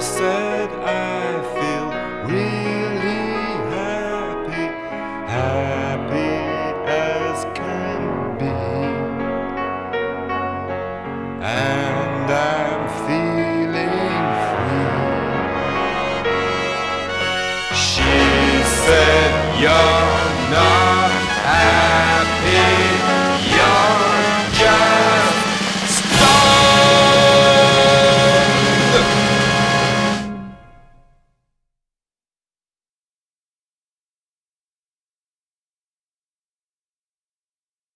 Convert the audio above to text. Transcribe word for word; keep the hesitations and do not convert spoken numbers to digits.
said I feel really happy, happy as can be, and I'm feeling free. She said, you're not